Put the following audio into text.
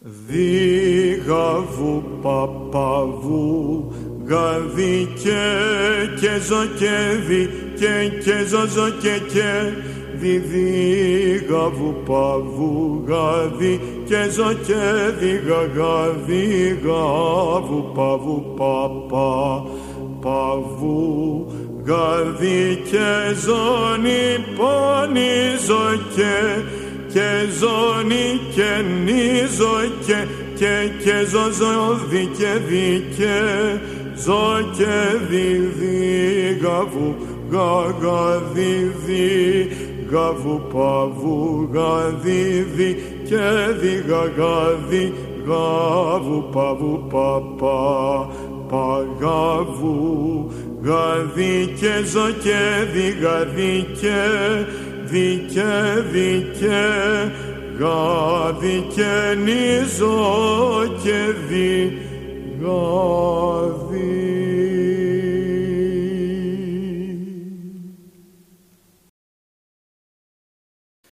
Δίγαβου παπαβού γαδί και ζω και δι και ζω και δίγαβου παβού γαδί και ζω και δίγαβου παβού παπα παβού γαδί και ζώνη πονίζω και ζώνη και νίζω και ζω δίκαι ζω και δίγαβου γαδί γαβου παβού γαδί και δίγαγαδί γαβου παβού παπα παγαβού γαδί και ζω και δίγαδί και δίκαι γαδί και νίζω και δίγα